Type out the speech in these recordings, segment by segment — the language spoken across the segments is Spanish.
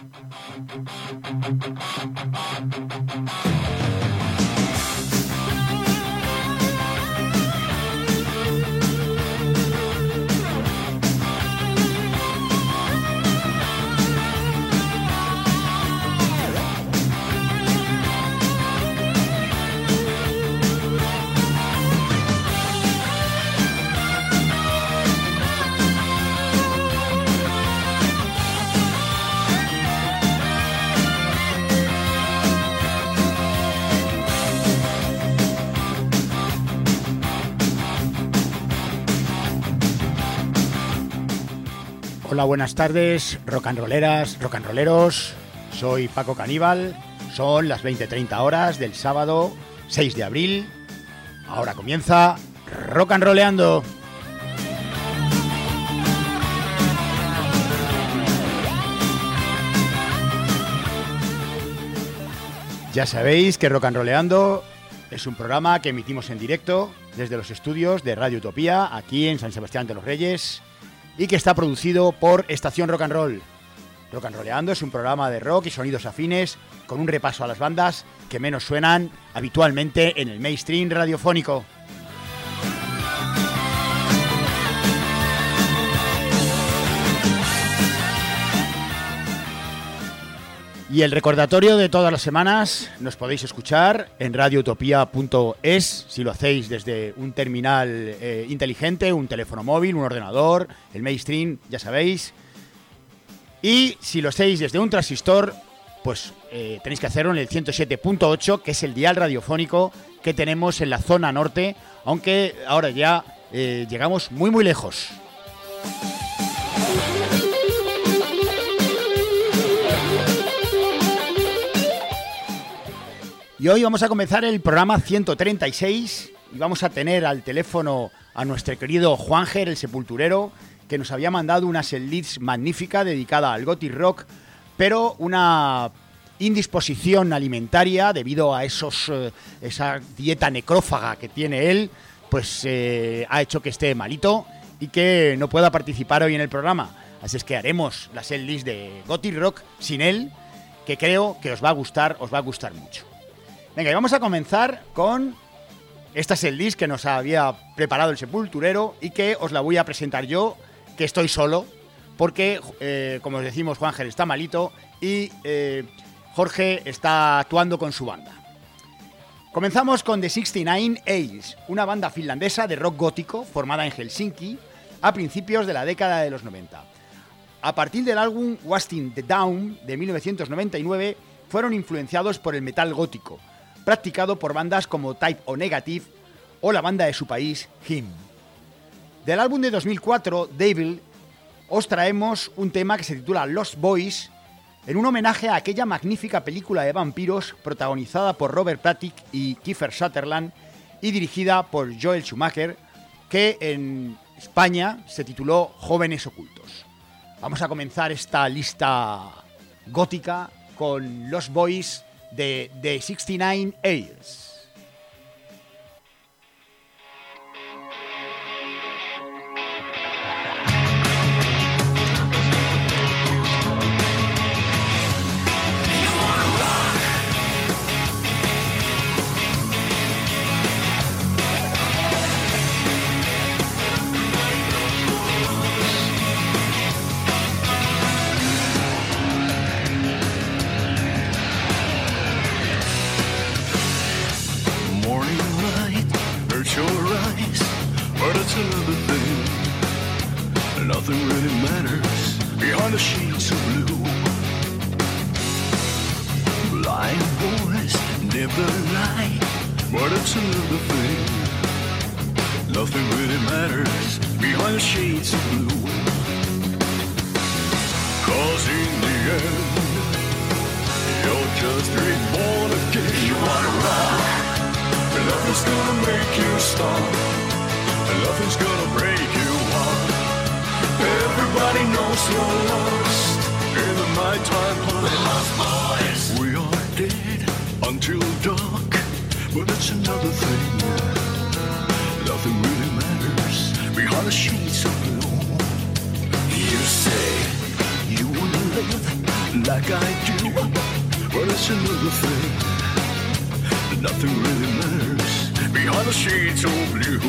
Hola, buenas tardes, rock and rolleras, rock and rolleros. Soy Paco Caníbal. Son las 20:30 horas del sábado 6 de abril. Ahora comienza Rock and Rolleando. Ya sabéis que Rock and Rolleando es un programa que emitimos en directo desde los estudios de Radio Utopía, aquí en San Sebastián de los Reyes, y que está producido por Estación Rock and Roll. Rock and Rolleando es un programa de rock y sonidos afines con un repaso a las bandas que menos suenan habitualmente en el mainstream radiofónico. Y el recordatorio de todas las semanas: nos podéis escuchar en radioutopia.es si lo hacéis desde un terminal inteligente, un teléfono móvil, un ordenador, el mainstream, ya sabéis. Y si lo hacéis desde un transistor, pues tenéis que hacerlo en el 107.8, que es el dial radiofónico que tenemos en la zona norte, aunque ahora ya llegamos muy muy lejos. Y hoy vamos a comenzar el programa 136 y vamos a tener al teléfono a nuestro querido Juanger, el sepulturero, que nos había mandado una setlist magnífica dedicada al gothic rock, pero una indisposición alimentaria debido a esa dieta necrófaga que tiene él, pues ha hecho que esté malito y que no pueda participar hoy en el programa. Así es que haremos la setlist de gothic rock sin él, que creo que os va a gustar mucho. Venga, y vamos a comenzar con esta setlist que nos había preparado el sepulturero y que os la voy a presentar yo, que estoy solo, porque, como os decimos, Juanger está malito y Jorge está actuando con su banda. Comenzamos con The 69 Ales, una banda finlandesa de rock gótico formada en Helsinki a principios de la década de los 90. A partir del álbum Wasting the Dawn de 1999, fueron influenciados por el metal gótico, practicado por bandas como Type O Negative o la banda de su país, Him. Del álbum de 2004, Devil, os traemos un tema que se titula Lost Boys, en un homenaje a aquella magnífica película de vampiros protagonizada por Robert Patrick y Kiefer Sutherland y dirigida por Joel Schumacher, que en España se tituló Jóvenes Ocultos. Vamos a comenzar esta lista gótica con Lost Boys de The 69 Ales. Nothing really matters behind the shades of blue. Blind boys never lie, but it's another thing. Nothing really matters behind the shades of blue. 'Cause in the end, you're just reborn again. You wanna rock, and nothing's gonna make you stop, and nothing's gonna break you up. Everybody knows you're lost in the nighttime hunt. We're lost boys. We are dead until dark, but it's another thing. Nothing really matters behind the shades of blue. You say you wanna live like I do, but it's another thing. Nothing really matters behind the shades of blue.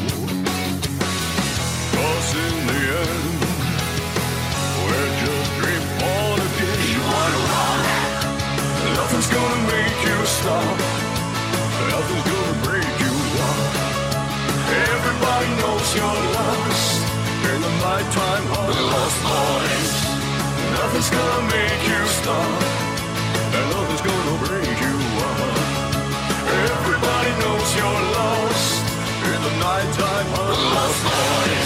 'Cause in the end, we're just dream on again. You wanna run? Nothing's gonna make you stop. Nothing's gonna break you up. Everybody knows you're lost in the nighttime of the lost boys. Nothing's gonna make you stop, and nothing's gonna break you up. Everybody knows you're lost in the nighttime of the lost boys.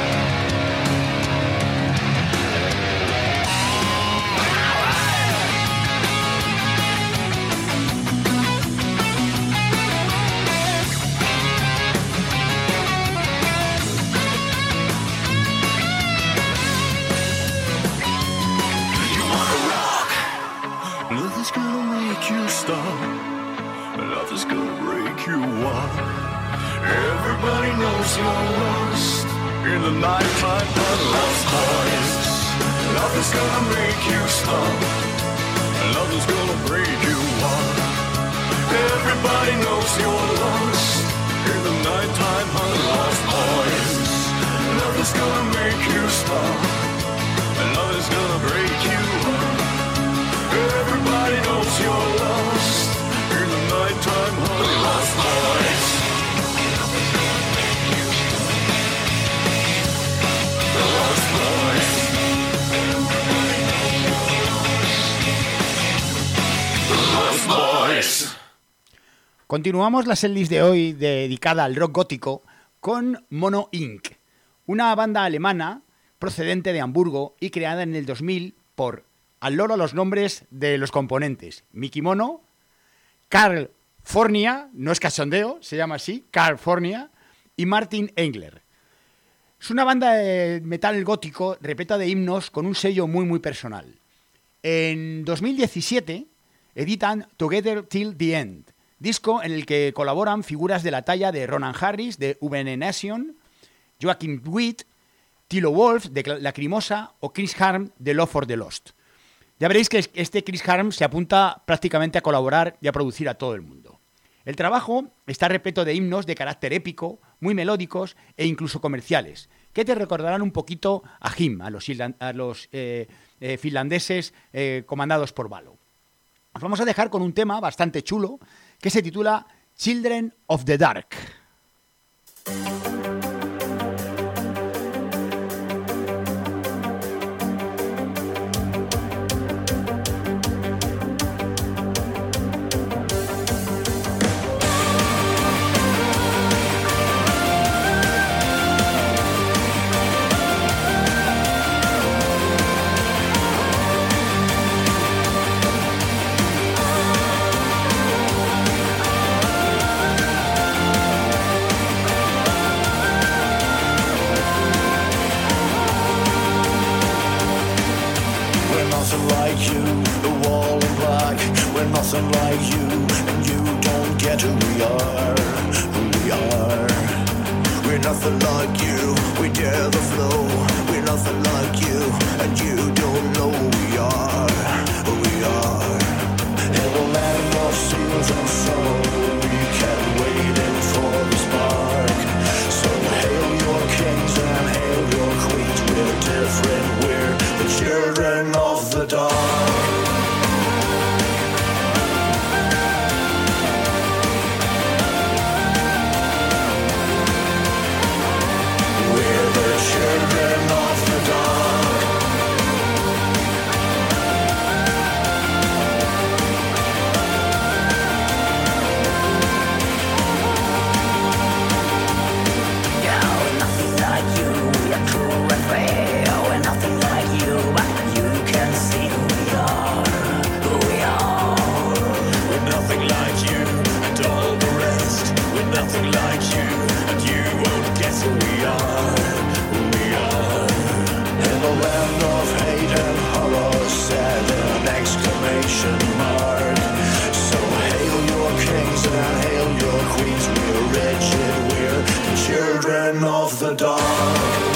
Nothing's gonna make you stop. Nothing's gonna break you up. Everybody knows you're lost in the nighttime of the lost boys. Nothing's gonna make you stop. Nothing's gonna break you up. Everybody knows you're lost in the nighttime of the lost boys. Nothing's gonna make you stop. Nothing's gonna break you up. Everybody knows you're lost in the nighttime of the lost boys. The lost boys. The lost boys. Continuamos la setlist de hoy dedicada al rock gótico con Mono Inc., una banda alemana procedente de Hamburgo y creada en el 2000 por, al loro los nombres de los componentes, Mickey Mono, Carl Fornia, no es cachondeo, se llama así, Carl Fornia, y Martin Engler. Es una banda de metal gótico repleta de himnos con un sello muy personal. En 2017 editan Together Till the End, disco en el que colaboran figuras de la talla de Ronan Harris, de VN Nation, Joachim Witt, Tilo Wolf, de Lacrimosa, o Chris Harm, de Love for the Lost. Ya veréis que este Chris Harm se apunta prácticamente a colaborar y a producir a todo el mundo. El trabajo está repleto de himnos de carácter épico, muy melódicos e incluso comerciales, que te recordarán un poquito a Him, a los finlandeses comandados por Valo. Os vamos a dejar con un tema bastante chulo que se titula Children of the Dark. Nothing like you, and you don't get who we are. We're nothing like you, we dare the flow. We're nothing like you, and you don't know who we are. In the land of seals and sorrow, we kept waiting for the spark. So hail your kings and hail your queens. We're different, we're the children of the dark. Children of the dark. Yeah, we're nothing like you, we are true and fair. We're nothing like you, but you can see who we are. We're nothing like you and all the rest. We're nothing like you and you won't guess who we are. In the land of hate and horror, set an exclamation mark. So hail your kings and hail your queens. We're wretched, we're the children of the dark.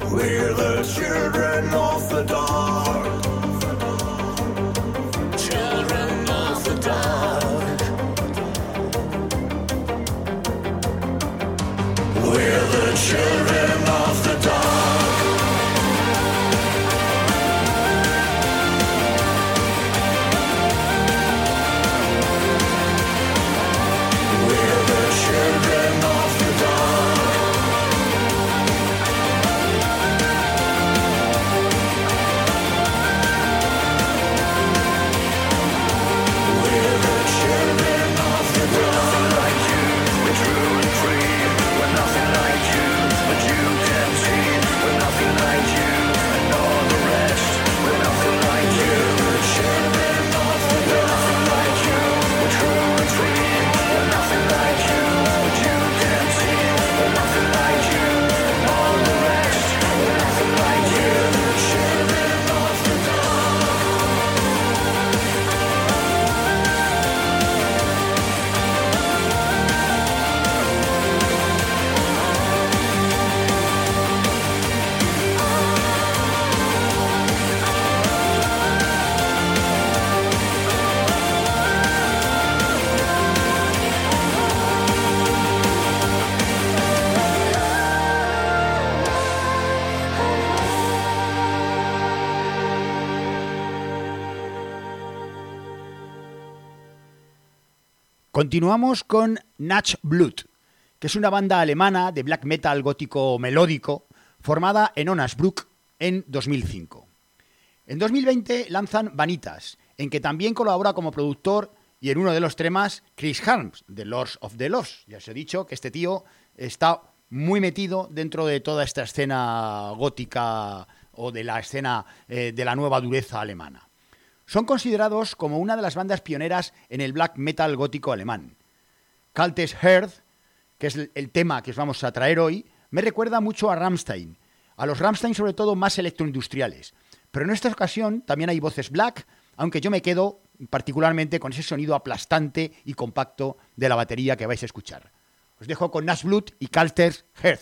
We're the children of the dark. Children of the dark. We're the children of the dark. We're the children of the dark. We're the children of the dark. Nothing like you, we're true and free. We're nothing like you, but you can see. We're nothing like you, and all the rest. We're nothing like you. We're the children of the dark. We're nothing like you, we're true and free. We're nothing like you, but you can see. We're nothing like you, and all the rest. We're nothing like you. We're the children of the dark. Continuamos con Natch Blood, que es una banda alemana de black metal gótico melódico formada en Onasbruck en 2005. En 2020 lanzan Vanitas, en que también colabora como productor y en uno de los temas Chris Harms, de Lords of the Lost. Ya os he dicho que este tío está muy metido dentro de toda esta escena gótica o de la escena de la nueva dureza alemana. Son considerados como una de las bandas pioneras en el black metal gótico alemán. Kaltes Herd, que es el tema que os vamos a traer hoy, me recuerda mucho a Rammstein, a los Rammstein sobre todo más electroindustriales. Pero en esta ocasión también hay voces black, aunque yo me quedo particularmente con ese sonido aplastante y compacto de la batería que vais a escuchar. Os dejo con Natch Blood y Kaltes Herd.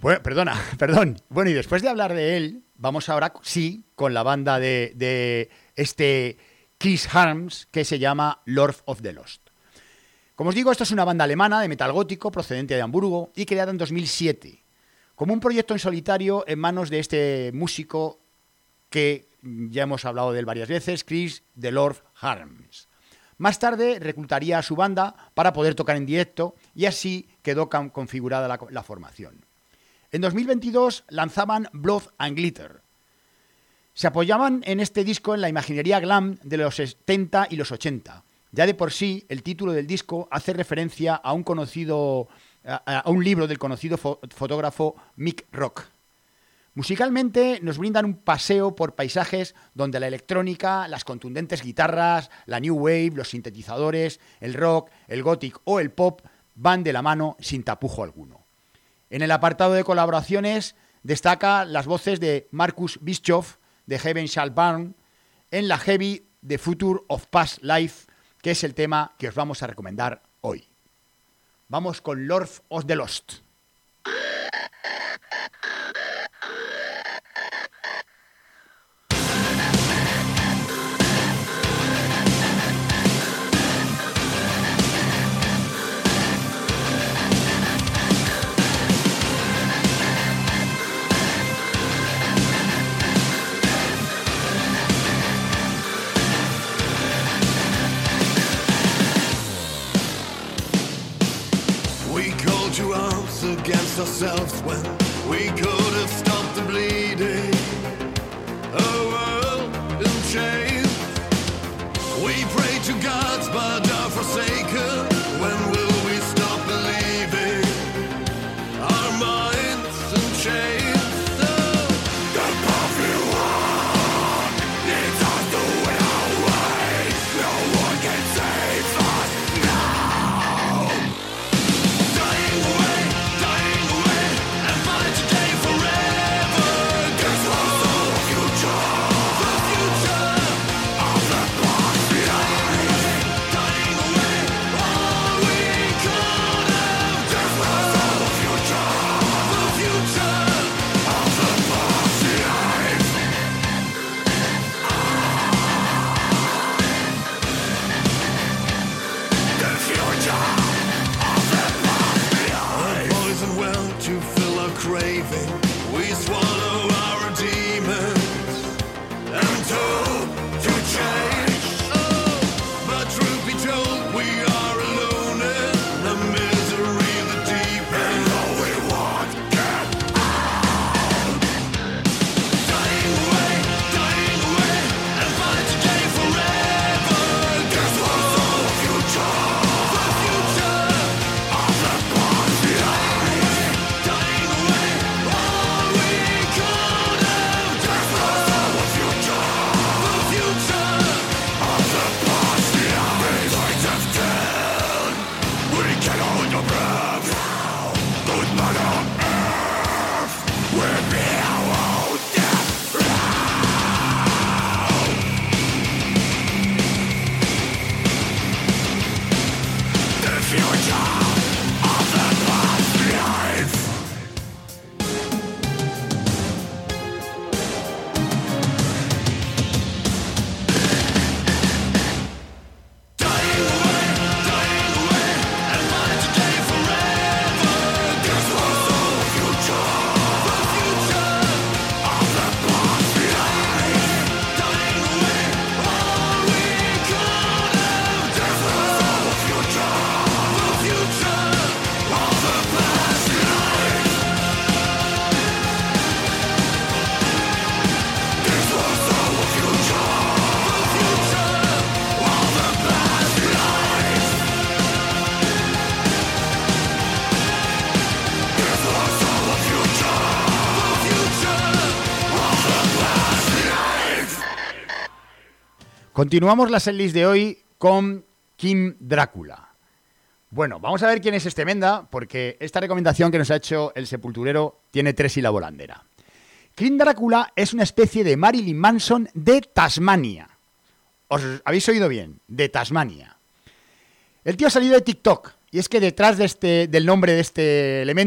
Bueno, perdón. Bueno, y después de hablar de él, vamos ahora, sí, con la banda de este Chris Harms, que se llama Lord of the Lost. Como os digo, esto es una banda alemana de metal gótico procedente de Hamburgo y creada en 2007, como un proyecto en solitario en manos de este músico que ya hemos hablado de él varias veces, Chris the Lord Harms. Más tarde reclutaría a su banda para poder tocar en directo y así quedó configurada la formación. En 2022 lanzaban Blood and Glitter. Se apoyaban en este disco en la imaginería glam de los 70 y los 80. Ya de por sí, el título del disco hace referencia a un libro del conocido fotógrafo Mick Rock. Musicalmente nos brindan un paseo por paisajes donde la electrónica, las contundentes guitarras, la new wave, los sintetizadores, el rock, el gothic o el pop van de la mano sin tapujo alguno. En el apartado de colaboraciones destaca las voces de Markus Bischoff de Heaven Shall Burn en la heavy The Future of Past Life, que es el tema que os vamos a recomendar hoy. Vamos con Lord of the Lost. Against ourselves when we could have stopped the bleeding. A world in chains. We pray to gods but are forsaken. When will we stop believing? Our minds in chains. The perfect one needs us to win our way. No one can save us now. Dying away. Craving, we swallow our demons and hope to change. Oh, but truth be told, we are alone in the misery that deepens. All we want get out. Dying away, and fight today forever. Guess what's the future? The future of the past behind. Dying away. Continuamos la setlist de hoy con King Drácula. Bueno, vamos a ver quién es este menda, porque esta recomendación que nos ha hecho el Sepulturero tiene 3 sílabas volandera. King Drácula es una especie de Marilyn Manson de Tasmania. ¿Os habéis oído bien? De Tasmania. El tío ha salido de TikTok, y es que detrás del nombre de este elemento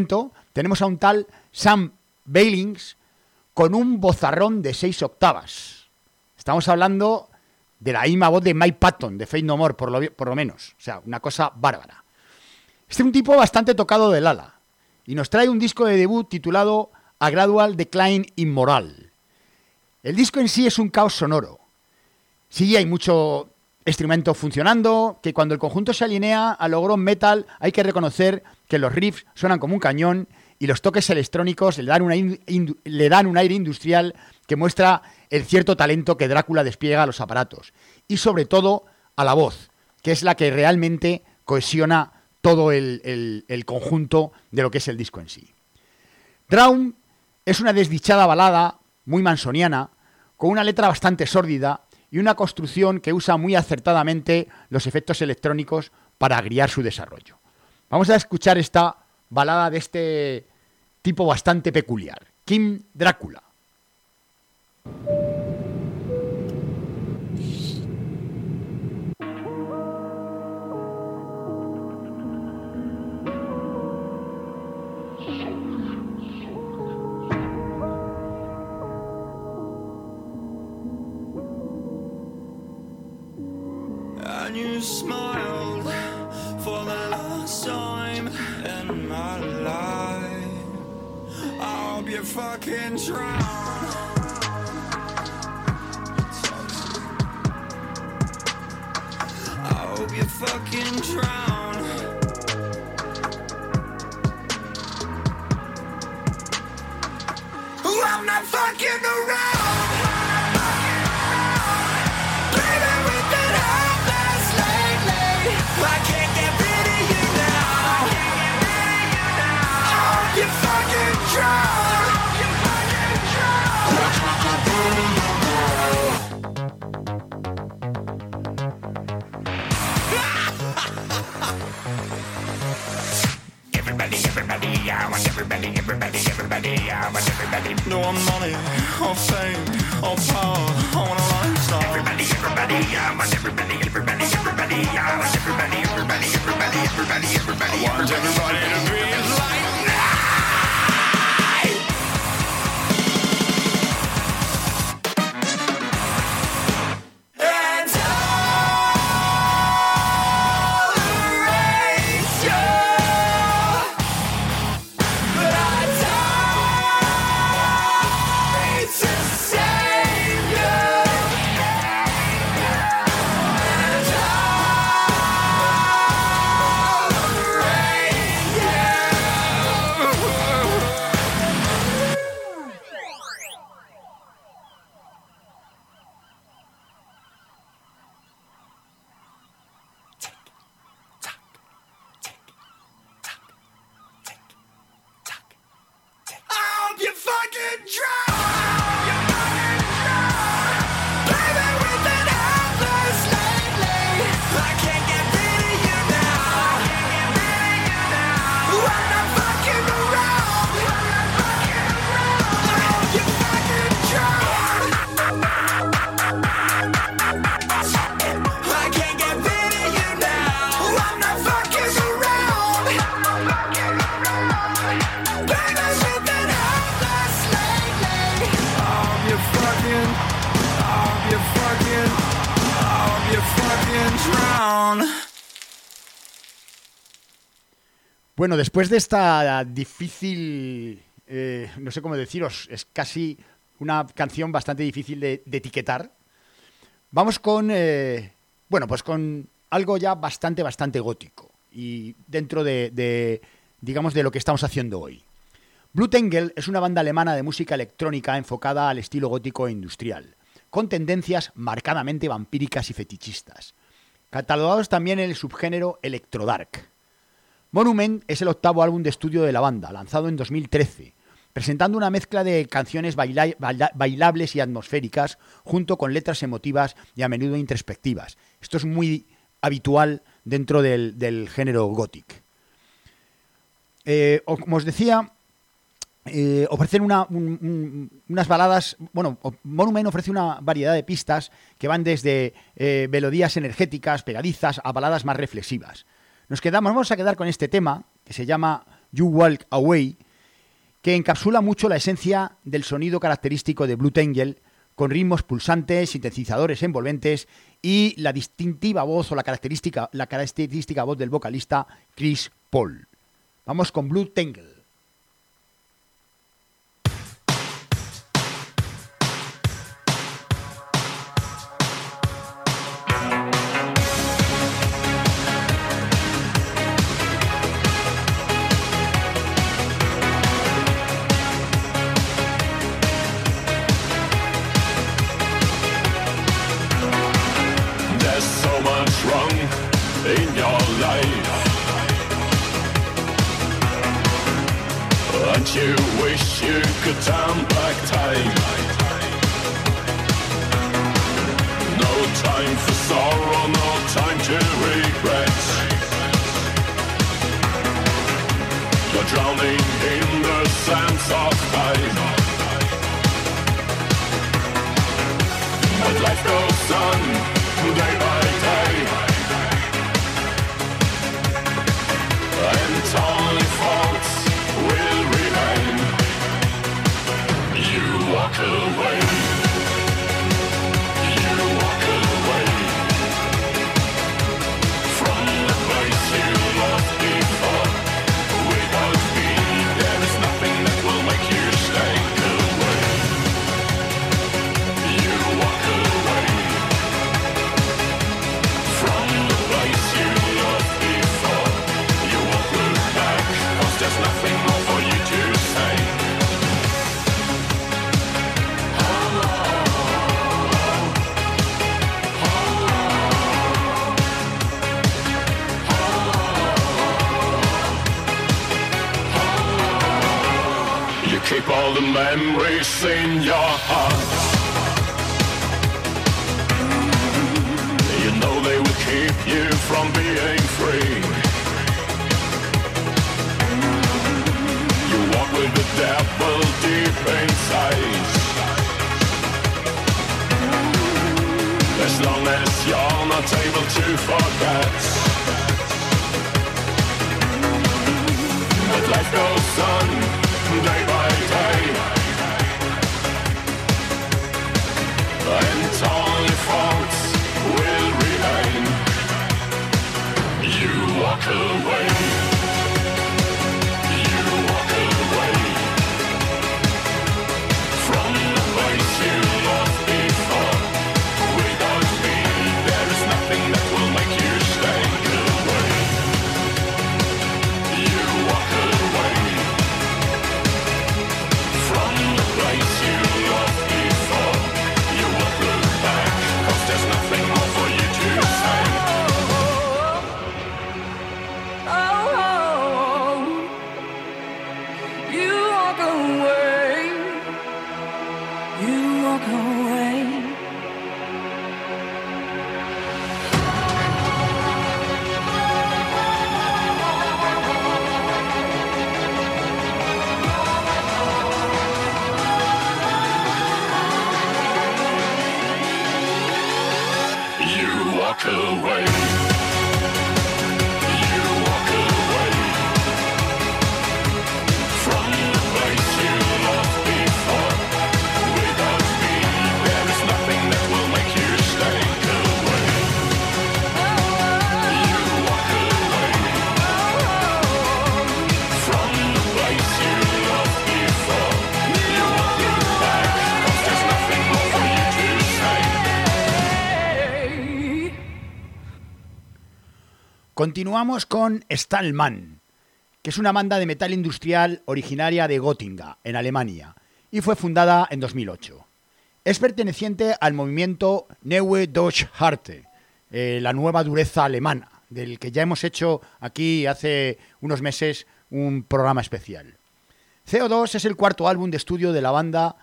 tenemos a un tal Sam Bailings con un vozarrón de 6 octavas. Estamos hablando de la misma voz de Mike Patton, de Faith No More, por lo menos. O sea, una cosa bárbara. Este es un tipo bastante tocado del ala y nos trae un disco de debut titulado A Gradual Decline in Moral. El disco en sí es un caos sonoro. Sí, hay mucho instrumento funcionando, que cuando el conjunto se alinea a lo ground metal hay que reconocer que los riffs suenan como un cañón y los toques electrónicos le dan un aire industrial que muestra el cierto talento que Drácula despliega a los aparatos y sobre todo a la voz, que es la que realmente cohesiona todo el conjunto de lo que es el disco en sí. Drown es una desdichada balada muy mansoniana, con una letra bastante sórdida y una construcción que usa muy acertadamente los efectos electrónicos para agriar su desarrollo. Vamos a escuchar esta balada de este tipo bastante peculiar, King Drácula. And you smiled for the last time in my life. I hope you fucking drown. I hope you fucking drown. I'm not fucking around. I can't get rid of you now. I hope you fucking drown. Everybody, I want everybody, I want everybody. No one money, or fame, or power, I want a lifestyle. Everybody, I want everybody, I want everybody, I want everybody to breathe like night. And tolerate you, but I don't need to save you. You fucking drown! Baby, we've been helpless lately. I can't get rid of you now. I'm not fucking around. I hope you fucking drown. I can't get rid of you now. I'm not fucking around. Baby, we've been helpless lately. You fucking drown. Bueno, después de esta difícil, no sé cómo deciros, es casi una canción bastante difícil de etiquetar, vamos con, pues con algo ya bastante gótico y dentro digamos, de lo que estamos haciendo hoy. Blutengel es una banda alemana de música electrónica enfocada al estilo gótico e industrial, con tendencias marcadamente vampíricas y fetichistas, catalogados también en el subgénero electrodark. Monument es el 8º álbum de estudio de la banda, lanzado en 2013, presentando una mezcla de canciones bailables y atmosféricas, junto con letras emotivas y a menudo introspectivas. Esto es muy habitual dentro del género gothic. Como os decía, ofrecen unas baladas. Bueno, Monument ofrece una variedad de pistas que van desde melodías energéticas, pegadizas, a baladas más reflexivas. Vamos a quedar con este tema que se llama You Walk Away, que encapsula mucho la esencia del sonido característico de Blue Tangle, con ritmos pulsantes, sintetizadores envolventes y la distintiva voz o la característica voz del vocalista Chris Paul. Vamos con Blue Tangle. In your life, and you wish you could turn back time. No time for sorrow, no time to regret. You're drowning in the sands of time, but life goes on day by day. And only faults will remain. You walk away. You walk away from the place you loved before. Without me, there is nothing that will make you stay away. You walk away from the place you loved before. There's nothing more for you to say. You keep all the memories in your heart. You know they will keep you from being free. With the devil deep inside. As long as you're not able to forget. But life goes on day by day. And only faults will remain. You walk away. Continuamos con Stallman, que es una banda de metal industrial originaria de Gotinga, en Alemania, y fue fundada en 2008. Es perteneciente al movimiento Neue Deutsche Härte, la nueva dureza alemana, del que ya hemos hecho aquí hace unos meses un programa especial. CO2 es el cuarto álbum de estudio de la banda,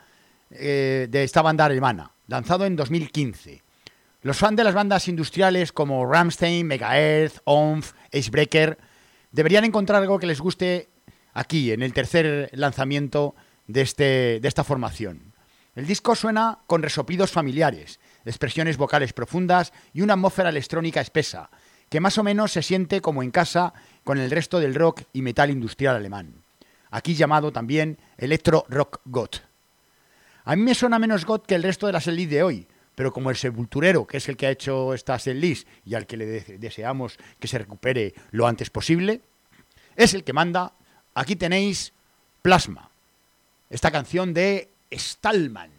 de esta banda alemana, lanzado en 2015. Los fans de las bandas industriales como Rammstein, Megadeth, Omf, Icebreaker deberían encontrar algo que les guste aquí, en el tercer lanzamiento de esta formación. El disco suena con resoplidos familiares, expresiones vocales profundas y una atmósfera electrónica espesa, que más o menos se siente como en casa con el resto del rock y metal industrial alemán. aquí llamado también Electro Rock Goth. A mí me suena menos goth que el resto de la setlist de hoy, pero como el Sepulturero, que es el que ha hecho esta setlist y al que le deseamos que se recupere lo antes posible, es el que manda, aquí tenéis Plasma, esta canción de Stallman.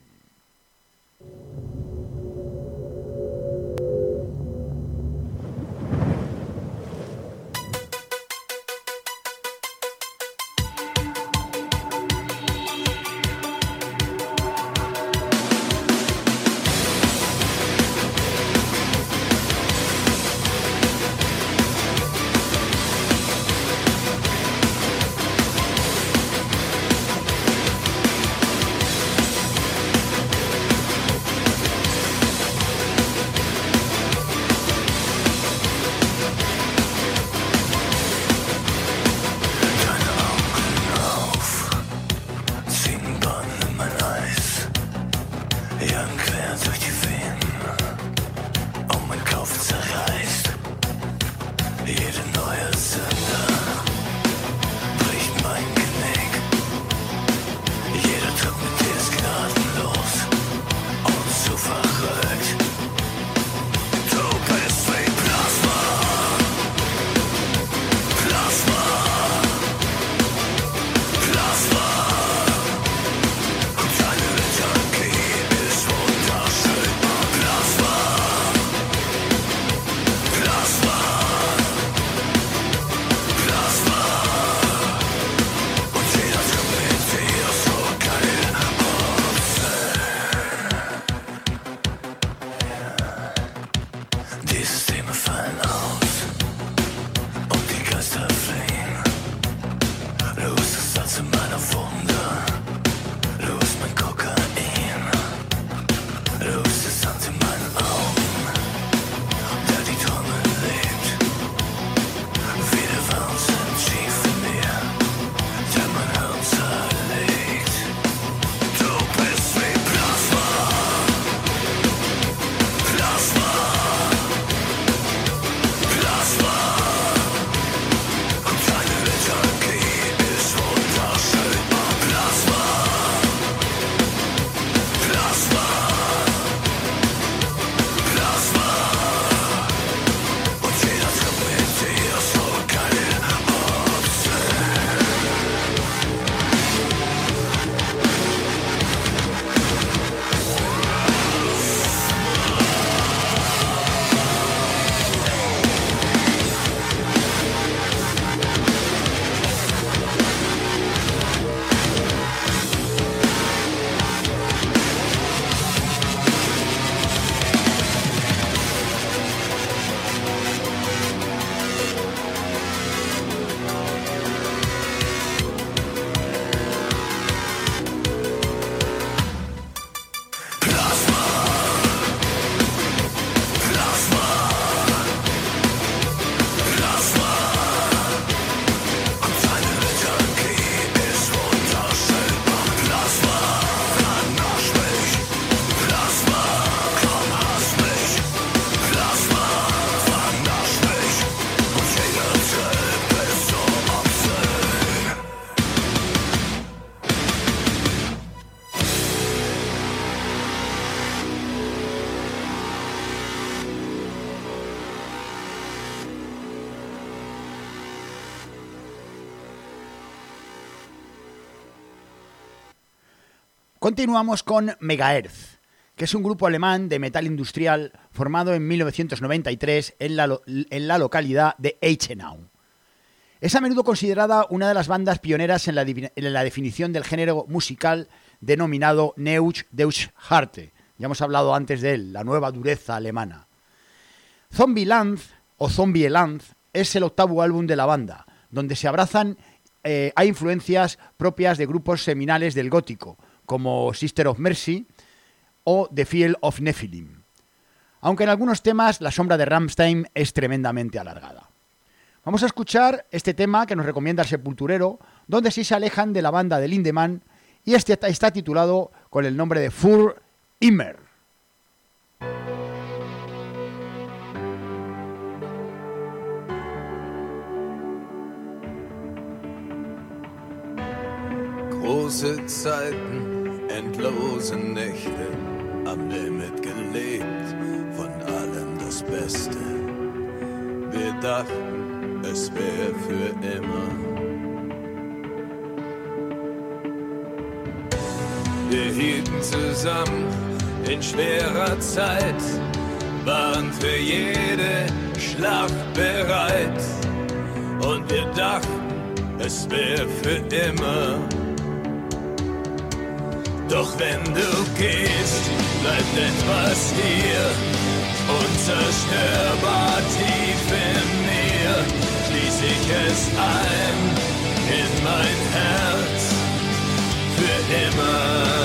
Continuamos con Megahertz, que es un grupo alemán de metal industrial formado en 1993 en la localidad de Eichenau. Es a menudo considerada una de las bandas pioneras en la definición del género musical denominado Neue Deutsche Härte. Ya hemos hablado antes de él, la nueva dureza alemana. Zombieland o Zombieland es el octavo álbum de la banda, donde se abrazan a influencias propias de grupos seminales del gótico, como Sister of Mercy o The Field of Nephilim. Aunque en algunos temas la sombra de Rammstein es tremendamente alargada. Vamos a escuchar este tema que nos recomienda el Sepulturero, donde sí se alejan de la banda de Lindemann, y este está titulado con el nombre de Für immer. Endlose Zeiten, endlose Nächte, am Limit gelebt, von allem das Beste. Wir dachten, es wäre für immer. Wir hielten zusammen in schwerer Zeit, waren für jede Schlacht bereit. Und wir dachten, es wäre für immer. Doch wenn du gehst, bleibt etwas hier, unzerstörbar tief in mir. Schließ ich es ein in mein Herz, für immer.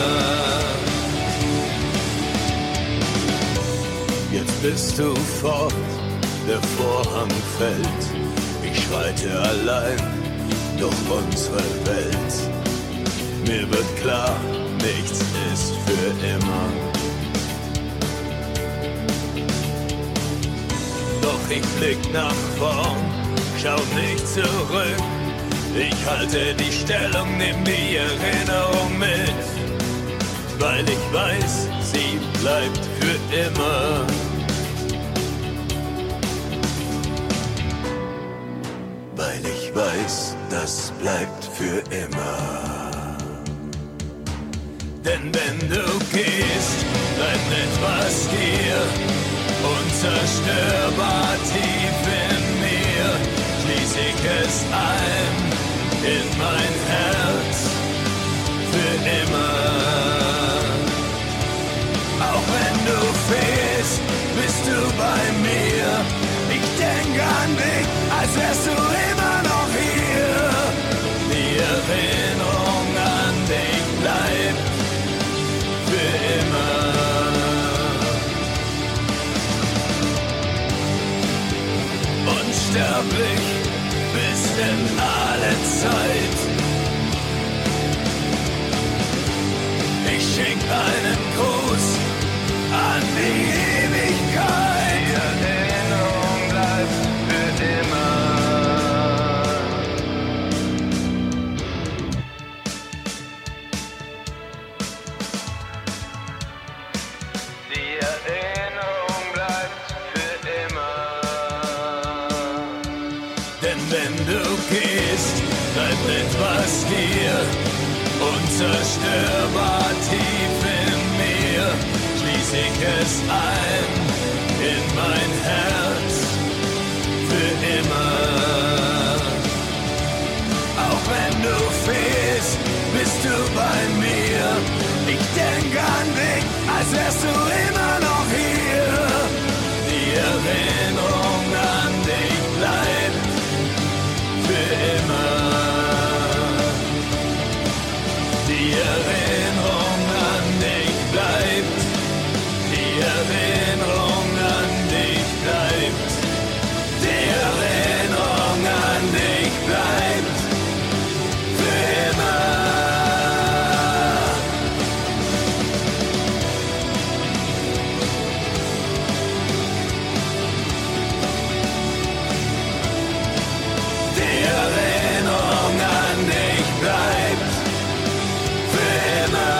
Jetzt bist du fort, der Vorhang fällt. Ich schreite allein durch unsere Welt. Mir wird klar, nichts ist für immer. Doch ich blick nach vorn, schau nicht zurück. Ich halte die Stellung, nimm die Erinnerung mit, weil ich weiß, sie bleibt für immer. Weil ich weiß, das bleibt für immer. Denn wenn du gehst, bleibt etwas hier, unzerstörbar tief in mir. Schließ ich es ein in mein Herz, für immer. Auch wenn du fehlst, bist du bei mir. Ich denk an dich, als wärst du immer noch hier. Die Erinnerung an dich bleibt für immer. Unsterblich bis in alle Zeit. Ich schenk einen Gruß an die Ewigkeit. Die Erinnerung bleibt für immer. Die Erinnerung bleibt für immer. Denn wenn du gehst, bleibt etwas hier, unzerstörbar tief in mir. Schließ ich es ein in mein Herz, für immer. Auch wenn du fehlst, bist du bei mir. Ich denk an dich, als wärst du immer noch hier. Die Erinnerung an dich bleibt für immer. Die Erinnerung an dich bleibt. Die Erinnerung an dich bleibt. Die Erinnerung an dich bleibt für immer. Die Erinnerung an dich bleibt für immer.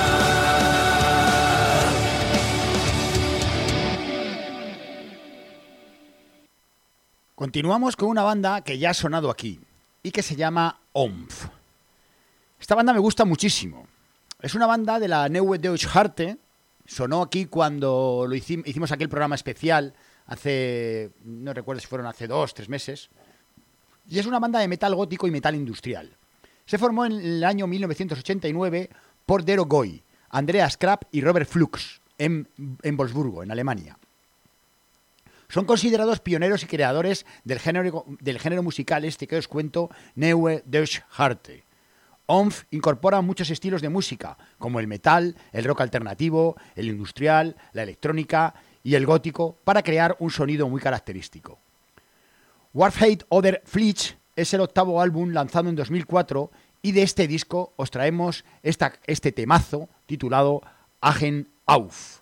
Continuamos con una banda que ya ha sonado aquí y que se llama OMF. Esta banda me gusta muchísimo. Es una banda de la Neue Deutsche Harte. Sonó aquí cuando hicimos aquel programa especial hace, no recuerdo si fueron hace 2 o 3 meses. Y es una banda de metal gótico y metal industrial. Se formó en el año 1989 por Dero Goy, Andreas Krapp y Robert Flux en Wolfsburgo, en Alemania. Son considerados pioneros y creadores del género musical este que os cuento, Neue Deutsche Harte. OMF incorpora muchos estilos de música, como el metal, el rock alternativo, el industrial, la electrónica y el gótico, para crear un sonido muy característico. Warfhate oder Fleet es el 8º álbum lanzado en 2004 y de este disco os traemos este temazo titulado Agen auf.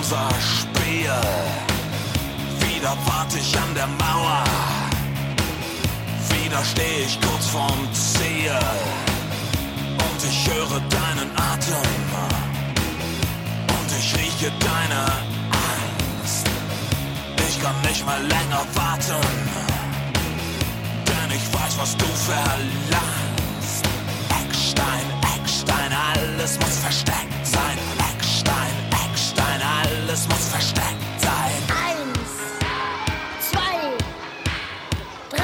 unser Spiel. Wieder warte ich an der Mauer. Wieder steh ich kurz vorm Ziel. Und ich höre deinen Atem. Und ich rieche deine Angst. Ich kann nicht mehr länger warten. Denn ich weiß, was du verlangst. Eckstein, Eckstein, alles muss versteckt sein. Eckstein, Eckstein, alles muss versteckt sein. 1, 2, 3,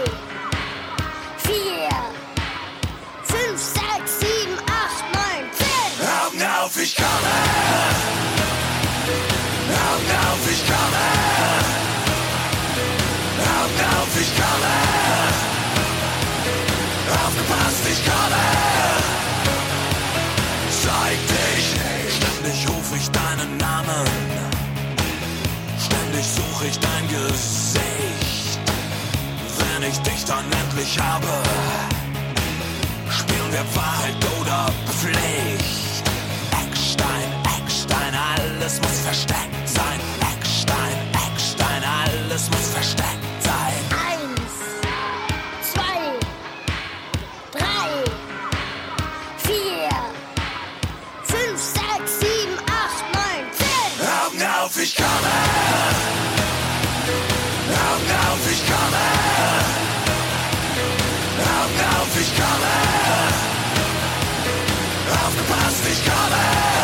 4, 5, 6, 7, 8, 9, 10. Augen auf, ich komme. Augen auf, ich komme. Augen auf, ich komme. Aufgepasst, ich komme. Zeig dich nicht. Ständig ruf ich deinen Namen. Ständig suche ich dein Gesicht. Wenn ich dich dann endlich habe, spielen wir Wahrheit oder Pflicht. Eckstein, Eckstein, alles muss versteckt sein. Eckstein, Eckstein, alles muss versteckt sein. 1, 2, 3, 4, 5, 6, 7, 8, 9, 10. Augen auf, ich komme. Augen auf, ich komme. Augen auf, ich komme. Aufgepasst, ich komme.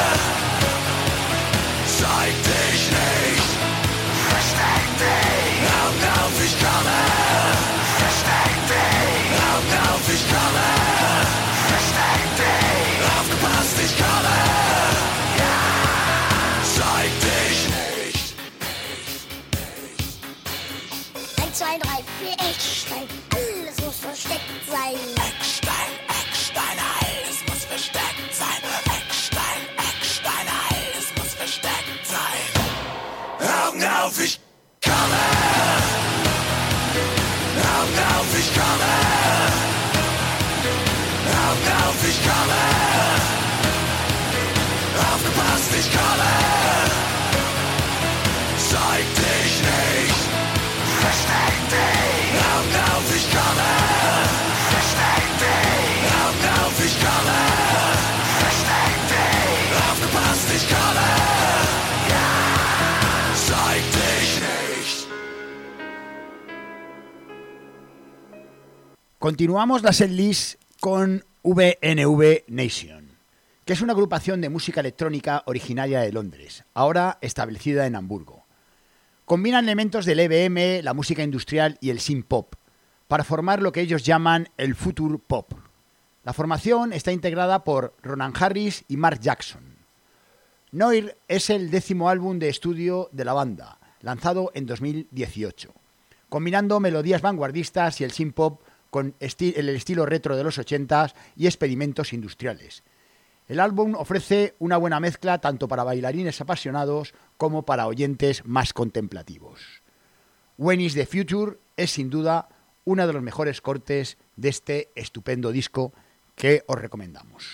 Zeig dich nicht. Versteck dich. Augen auf, ich komme. Versteck dich. Augen auf, ich komme. Versteck dich. Aufgepasst, ich komme. Ja. Zeig dich nicht. 1, 2, 3, 4, Eckstein, alles muss versteckt sein. Eckstein, Eckstein, alles muss versteckt sein. Eckstein, Eckstein, alles muss versteckt sein. Augen auf, ich komme. Augen auf, ich komme. Augen auf, ich komme. Aufgepasst, ich komme. Zeig dich nicht. Versteck dich. Augen auf, ich komme. Versteck dich. Augen auf, ich komme. Versteck dich. Aufgepasst, ich komme. Ja. Zeig dich nicht. Continuamos la setlist con VNV Nation, que es una agrupación de música electrónica originaria de Londres, ahora establecida en Hamburgo. Combinan elementos del EBM, la música industrial y el synth-pop para formar lo que ellos llaman el future pop. La formación está integrada por Ronan Harris y Mark Jackson. Noir es el 10º álbum de estudio de la banda, lanzado en 2018, combinando melodías vanguardistas y el synth-pop con el estilo retro de los 80s y experimentos industriales. El álbum ofrece una buena mezcla tanto para bailarines apasionados como para oyentes más contemplativos. When is the Future es sin duda uno de los mejores cortes de este estupendo disco que os recomendamos.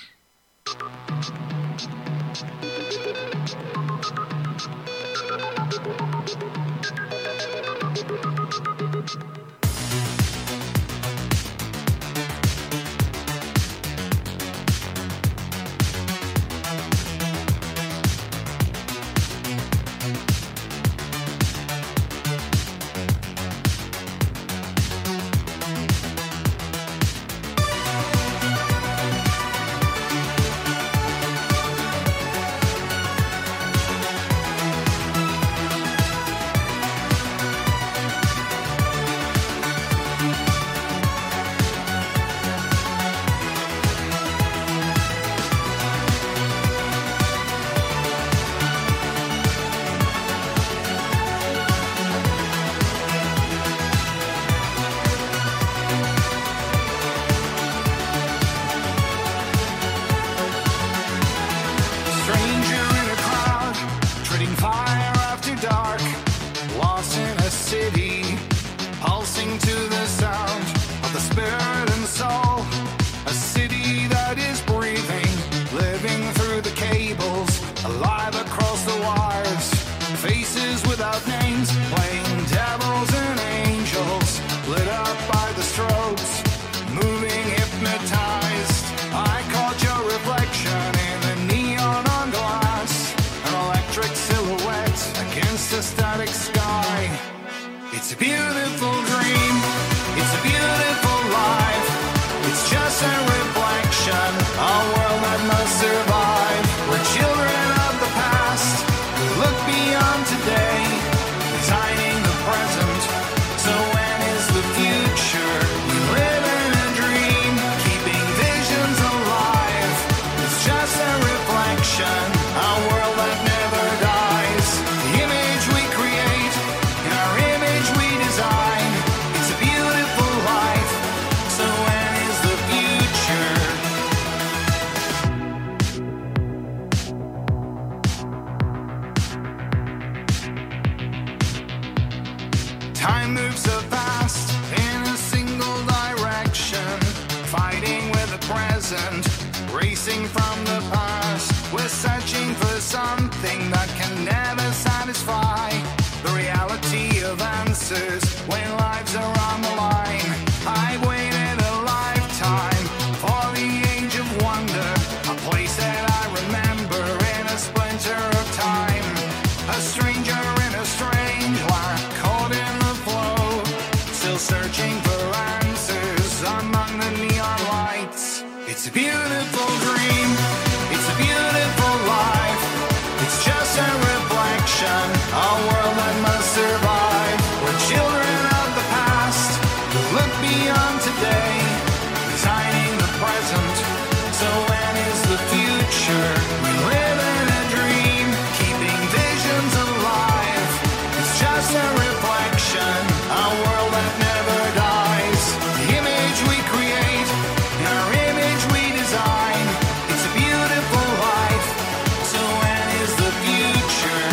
faces without names, playing devils and angels, lit up by the strobes, moving hypnotized. I caught your reflection in the neon on glass, an electric silhouette against a static sky. It's a beautiful dream, it's a beautiful life. It's just a reflection, a world that must survive. We're children of the past, we look beyond today, designing the present. So when is the future? We live in a dream, keeping visions alive. It's just a reflection, a world that never dies. The image we create, in our image we design. It's a beautiful life. So when is the future? Time moves so fast in a single direction, fighting with the present, racing from the past. We're searching for something that can never satisfy. The reality of answers when lives are on the line. I waited a lifetime for the age of wonder, a place that I remember in a splinter of time. A stranger in a strange land, caught in the flow, still searching for answers among the neon lights. It's a beautiful dream, it's a beautiful life. It's just a reflection, a world that must survive. We're children of the past, who look beyond today, designing the present. So when is the future? We live in a dream, keeping visions alive. It's just a reflection, a world that never dies. The image we create, in our image we design. It's a beautiful life. So when is the future?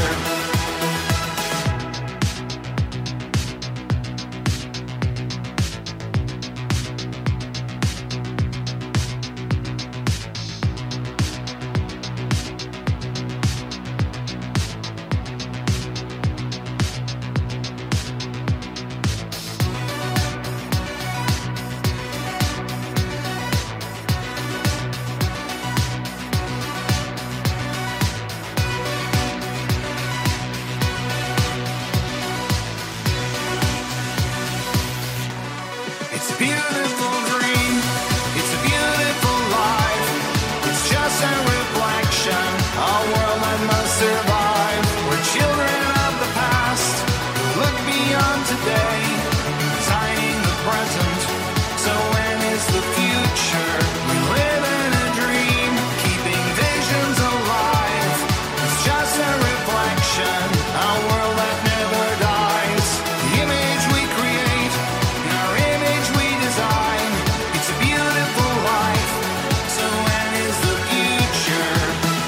It's a beautiful dream, it's a beautiful life. It's just a reflection, a world that must survive. We're children of the past, who look beyond today, designing the present. So when is the future? We live in a dream, keeping visions alive. It's just a reflection, a world that never dies. The image we create, in our image we design. It's a beautiful life. So when is the future?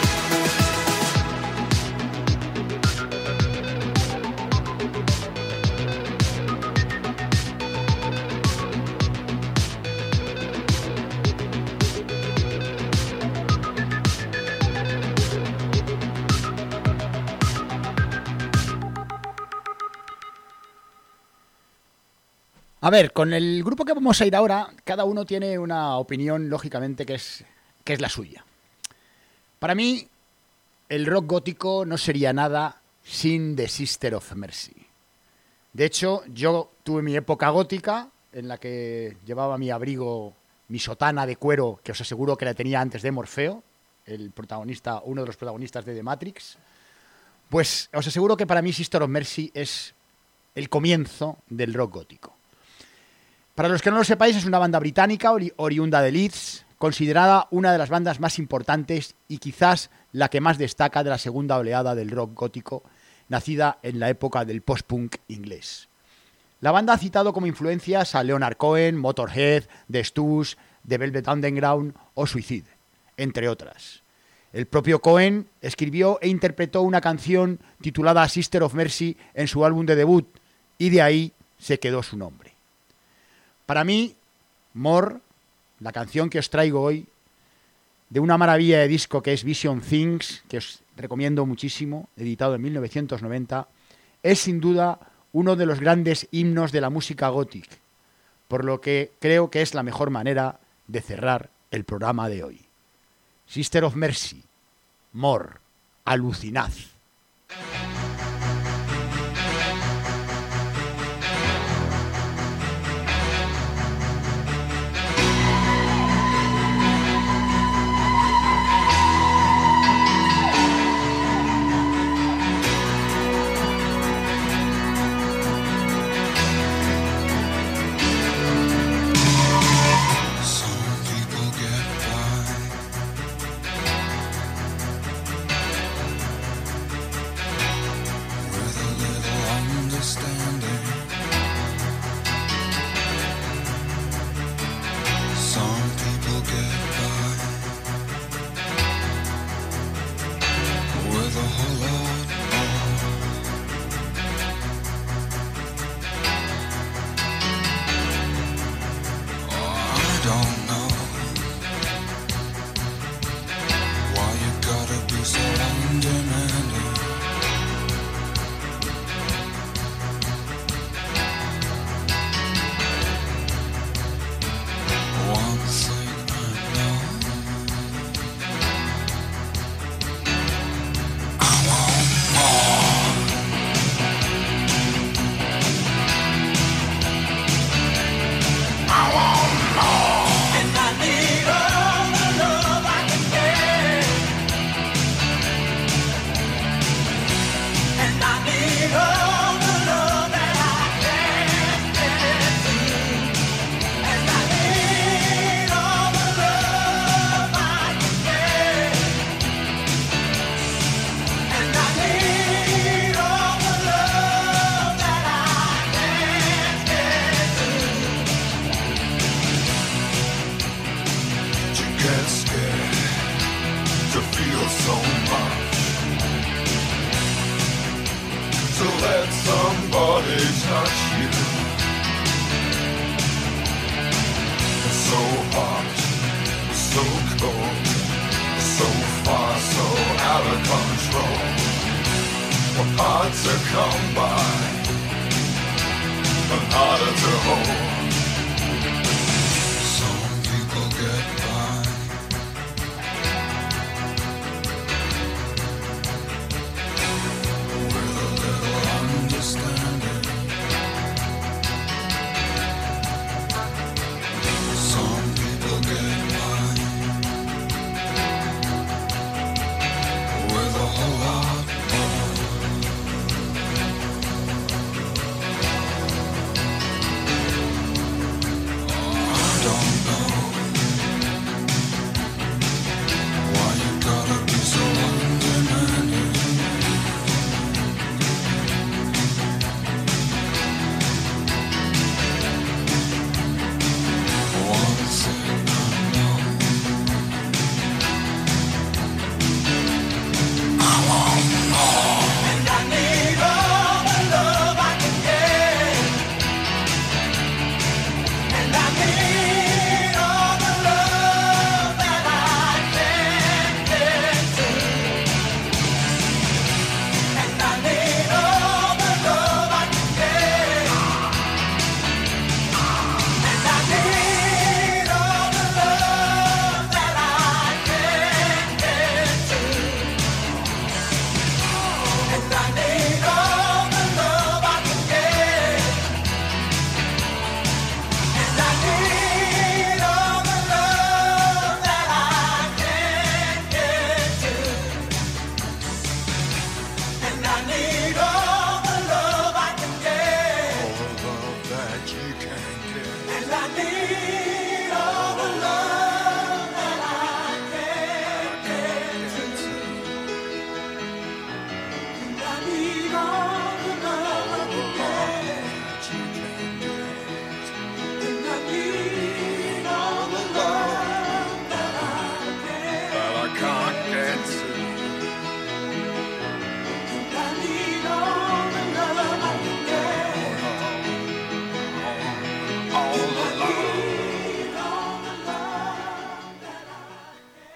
A ver, con el grupo que vamos a ir ahora, cada uno tiene una opinión, lógicamente, que es la suya. Para mí, el rock gótico no sería nada sin The Sister of Mercy. De hecho, yo tuve mi época gótica, en la que llevaba mi abrigo, mi sotana de cuero, que os aseguro que la tenía antes de Morfeo, el protagonista, uno de los protagonistas de The Matrix. Pues os aseguro que para mí Sister of Mercy es el comienzo del rock gótico. Para los que no lo sepáis, es una banda británica oriunda de Leeds, considerada una de las bandas más importantes y quizás la que más destaca de la segunda oleada del rock gótico, nacida en la época del post-punk inglés. La banda ha citado como influencias a Leonard Cohen, Motorhead, The Stooges, The Velvet Underground o Suicide, entre otras. El propio Cohen escribió e interpretó una canción titulada Sister of Mercy en su álbum de debut, y de ahí se quedó su nombre. Para mí, More, la canción que os traigo hoy, de una maravilla de disco que es Vision Things, que os recomiendo muchísimo, editado en 1990, es sin duda uno de los grandes himnos de la música gothic, por lo que creo que es la mejor manera de cerrar el programa de hoy. Sister of Mercy, More, alucinad.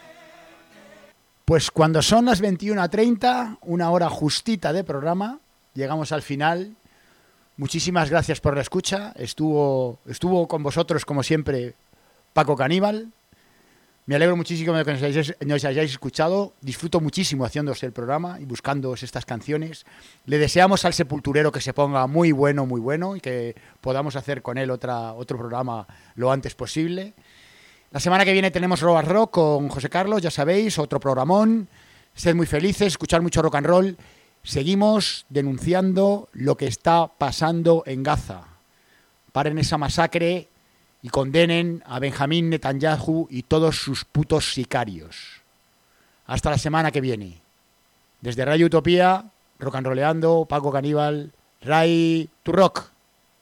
Pues cuando son las 21:30, una hora justita de programa, llegamos al final. Muchísimas gracias por la escucha. Estuvo con vosotros, como siempre, Paco Caníbal. Me alegro muchísimo de que nos hayáis escuchado. Disfruto muchísimo haciéndose el programa y buscándoos estas canciones. Le deseamos al Sepulturero que se ponga muy bueno y que podamos hacer con él otro programa lo antes posible. La semana que viene tenemos Rock and Rock con José Carlos, ya sabéis, otro programón. Sed muy felices, escuchar mucho rock and roll. Seguimos denunciando lo que está pasando en Gaza. Paren esa masacre y condenen a Benjamín Netanyahu y todos sus putos sicarios. Hasta la semana que viene. Desde Radio Utopía, rock and rolleando, Paco Caníbal, Ray to Rock.